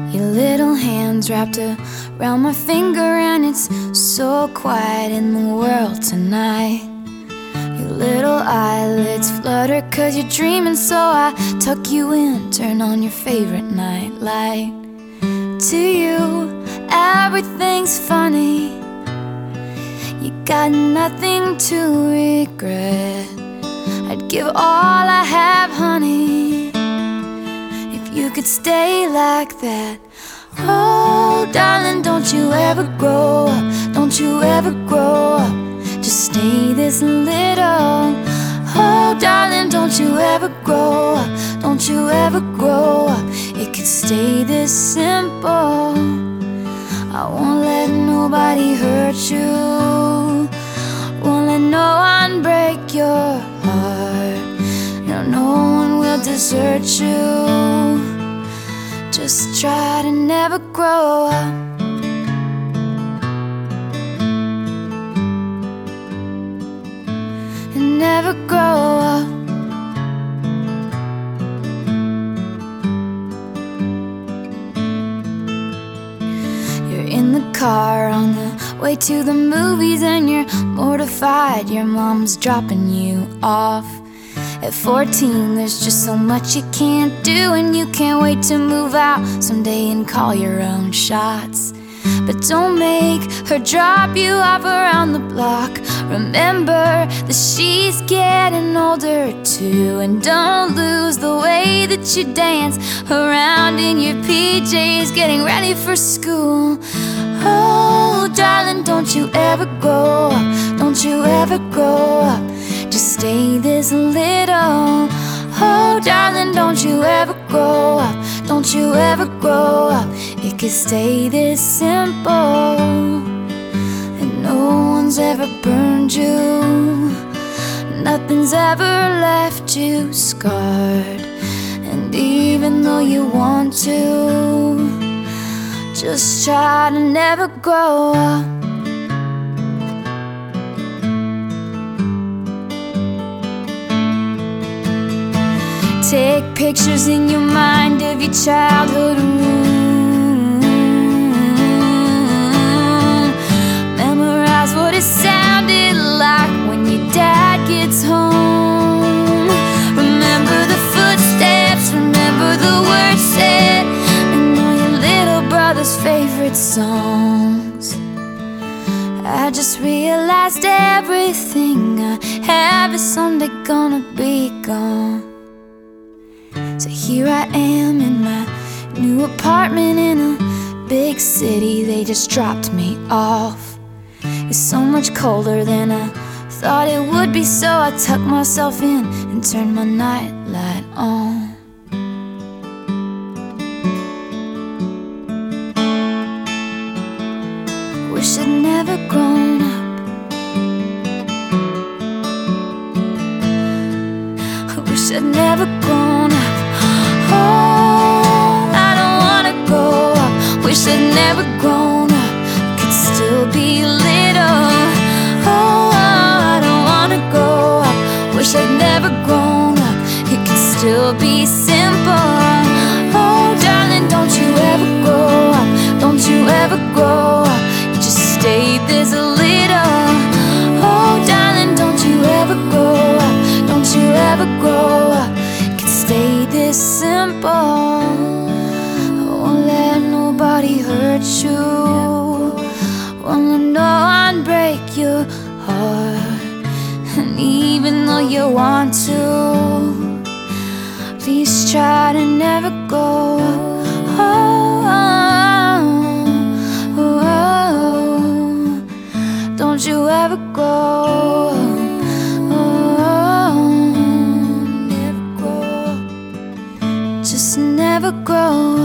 Your little hands wrapped around my finger, and it's so quiet in the world tonight. Your little eyelids flutter 'cause you're dreaming, so I tuck you in, turn on your favorite night light. To you, everything's funny. You got nothing to regret. I'd give all I have, honey, if you could stay like that. Oh, darling, don't you ever grow up. Don't you ever grow up. Just stay this little. Oh, darling, don't you ever grow up. Don't you ever grow up. It could stay this simple. I won't let nobody hurt you. Won't let no one break your heart. No, no one will desert you. Just try to never grow up. And never grow up. You're in the car on the way to the movies, and you're mortified your mom's dropping you off. At 14, there's just so much you can't do, and you can't wait to move out someday and call your own shots. But don't make her drop you off around the block. Remember that she's getting older too, and don't lose the way that you dance around in your PJs getting ready for school. Oh, darling, don't you ever grow up. Don't you ever grow up. Just stay this little. Oh, darling, don't you ever grow up. Don't you ever grow up. It could stay this simple. And no one's ever burned you. Nothing's ever left you scarred. And even though you want to, just try to never grow up. Take pictures in your mind of your childhood room. Memorize what it sounded like when your dad gets home. Remember the footsteps, remember the words said, and all your little brother's favorite songs. I just realized everything I have is someday gonna be gone. So here I am in my new apartment in a big city. They just dropped me off. It's so much colder than I thought it would be, so I tucked myself in and turned my nightlight on. Wish I'd never grown up. I wish I'd never grown up. Oh, I don't wanna grow up. Wish I'd never grown up. Could still be little. Oh, I don't wanna grow up. Wish I'd never grown up. It could still be simple. Oh, darling, don't you ever grow up. Don't you ever grow up. You just stay this little. Oh, darling, don't you ever grow up. Don't you ever grow up. Stay this simple. I won't let nobody hurt you. Won't let no one break your heart. And even though you want to, please try to never go. Oh, oh, oh, oh. Don't you ever go. Just never grow